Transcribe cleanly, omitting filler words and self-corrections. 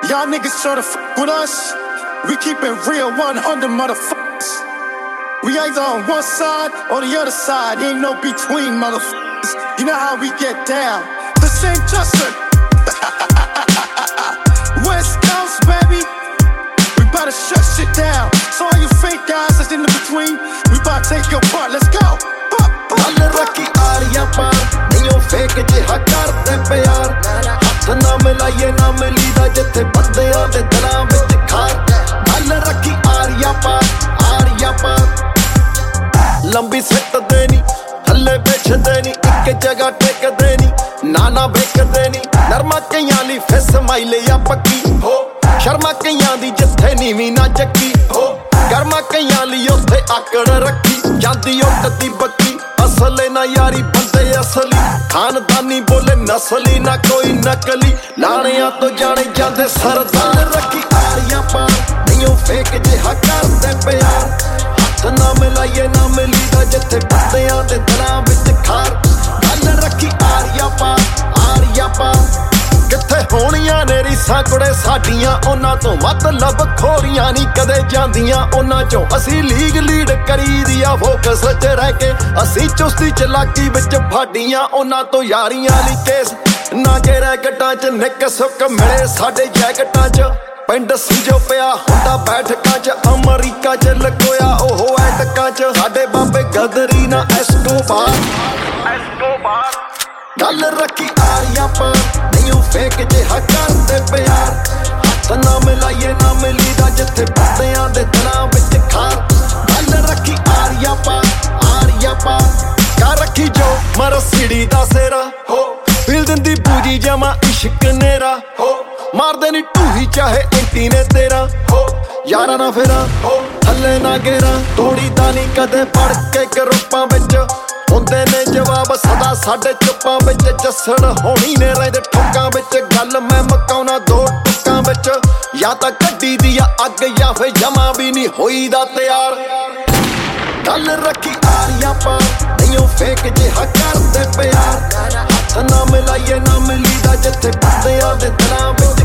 Y'all niggas try to fuck with us. We keep it real 100 motherfuckers. We either on one side or the other side. Ain't no between motherfuckers. You know how we get down. The same Justin. West Coast, baby. We bout to shut shit down. So all you fake guys that's in the between, we bout to take your part. Let's go. ਗੱਲ ਰੱਖੀ ਆਰੀਆਂ ਪਾਰ ਨਹੀਂ fake ਜਿਹਾ ਕਰਦੇ ਪਿਆਰ ਹੱਥ ਨਾ ਮਿਲਾਈਏ ਨਾ ਮਿਲੀਦਾ ਜਿੱਥੇ ਬੰਦਿਆਂ ਦੇ ਦਿਲਾਂ ਵਿੱਚ ਖਾਰ ਗੱਲ ਰੱਖੀ ਆਰੀਆਂ ਪਾਰ ਲੰਬੀ ਸਿੱਟਦੇ ਨੀ ਥੱਲੇ ਵਿਛਦੇ ਨੀ ਇੱਕ ਜਗ੍ਹਾ ਟਿਕਦੇ ਨੀ ਨਾ ਵੇਖਦੇ ਨੀ ਨਰਮਾ ਕਈਆਂ ਲਈ ਫਿਸ ਮਾਈਲੇ ਆ ਪੱਕੀ ਹੋ ਸ਼ਰਮਾ ਕਈਆਂ ਦੀ ਜਿੱਥੇ ਨੀਵੀਂ ਨਾ ਚੱਕੀ ਹੋ ਗਰਮਾ ਕਈਆਂ ਲਈ ਉੱਥੇ ਆਕੜ ਰੱਖੀ ਜਾਂਦੀ ਉੱਡਦੀ ਬੱਕੀ ਅਸਲੇ ਨਾ ਯਾਰੀ ਬੰਦੇ ਅਸਲੀ ਖਾਨਦਾਨੀ ਬੋਲੇ ਨਸਲੀ ਨਾ ਕੋਈ ਨਕਲੀ ਲਾਣਿਆਂ ਤੋਂ ਜਾਣੇ ਜਾਂਦੇ ਸਰਦਾਰ ਰੱਖੀ ਆਰੀਆਂ ਪਾਰ ਨਹੀਂ ਫੇਕ ਜਿਹਾ ਕਰਦੇ ਪਿਆਰ ਹੱਥ ਨਾ ਮਿਲਾਈਏ ਨਾ ਮਿਲੀਦਾ ਜਿੱਥੇ ਬੰਦਿਆਂ ਦੇ ਦਿਲਾਂ ਵਿੱਚ ਖਾਰ ਗੱਲ ਰੱਖੀ ਆਰੀਆਂ ਪਾਰ ਕਿੱਥੇ ਹੋਣੀਆਂ ਨੇ ਰੀਸਾਂ ਕੁੜੇ ਸਾਡੀਆਂ ਉਹਨਾਂ ਤੋਂ ਮਤਲਬ ਖੋਰੀਆਂ ਨਹੀਂ ਕਦੇ ਜਾਂਦੀਆਂ ਉਹਨਾਂ ਚੋਂ ਅਸੀਂ ਲੀਡ ਕਰੀਦੀ ਆ ਫੋਕਸ 'ਚ ਰਹਿ ਕੇ ਅਸੀਂ ਚੁਸਤੀ ਚਲਾਕੀ ਵਿੱਚ ਫਾਡੀਆਂ ਉਹਨਾਂ ਤੋਂ ਯਾਰੀਆਂ ਲਈ ਕੇਸ ਨਾ ਕੇ ਰੈਕਟਾਂ 'ਚ ਨਿੱਕ ਸੁੱਕ ਮਿਲੇ ਸਾਡੇ ਜੈਕਟਾਂ 'ਚ ਪਿੰਡ ਸੀ ਜੋ ਪਿਆ ਹੁੰਦਾ ਬੈਠਕਾਂ 'ਚ ਅਮਰੀਕਾ 'ਚ ਲਗੋਇਆ ਉਹ ਐਟਕਾਂ 'ਚ ਸਾਡੇ ਬਾਬੇ ਗਦਰੀ ਨਾ ਐਸਕੋਬਾਰ ਗੱਲ ਰੱਖੀ ਆਰੀਆਂ ਪਾਰ ਨਹੀਂ ਫੇਕ ਜਿਹਾ ਕਰਦੇ ਪਿਆਰ ਹੱਥ ਨਾ ਮਿਲਾਈਏ ਨਾ ਮਿਲੀਦਾ ਜਿੱਥੇ ਬੰਦਿਆਂ ਦੇ ਦਿਲਾਂ ਵਿੱਚ ਖਾਰ ਗੱਲ ਰੱਖੀ ਆਰੀਆਂ ਪਾਰ ਕਰ ਰੱਖੀ ਜੋ ਮਰਸੀਡੀ ਦਾ ਸੇਰਾ ਹੋ ਫਿਲ ਦਿੰਦੀ ਬੂਜੀ ਜਮਾ ਇਸ਼ਕ ਨੇਰਾ ਹੋ ਮਾਰਦੇ ਨੀ ਢੂਹੀ ਚਾਹੇ ਐਂਟੀ ਨੇ ਤੇਰਾ ਹੋ ਯਾਰਾਂ ਨਾ ਫੇਰਾ ਹੋ ਥੱਲੇ ਨਾ ਗੇਰਾ ਤੋੜੀ ਦਾ ਨੀ ਕਦੇ ਪੜ ਕੇ ਗਰੁੱਪਾਂ ਵਿੱਚ ਹੁੰਦੇ ਨੇ ਜਵਾਬ ਸਦਾ ਸਾਡੇ ਚੁੱਪਾਂ ਵਿੱਚ ਜੱਸੜ ਹੋਣੀ ਨੇ ਰਹਿੰਦੇ ਠੋਕਾਂ ਵਿੱਚ ਗੱਲ ਮੈਂ ਮਕਾਉਣਾ ਦੋ ਟੁੱਕਾਂ ਵਿੱਚ ਜਾਂ ਤਾਂ ਗੱਡੀ ਦੀ ਆ ਅੱਗ ਜਾਂ ਫੇ ਜਮਾ ਵੀ ਨਹੀਂ ਹੋਈ ਦਾ ਤਿਆਰ ਗੱਲ ਰੱਖੀ ਆਰੀਆਂ ਪਾਰ ਨਹੀਂ ਫੇਕ ਜਿਹਾ ਕਰਦੇ ਪਿਆਰ ਹੱਥ ਨਾ ਮਿਲਾਈਏ ਨਾ ਮਿਲੀਦਾ ਜਿੱਥੇ ਬੰਦਿਆਂ ਦੇ ਦਿਲਾਂ ਵਿੱਚ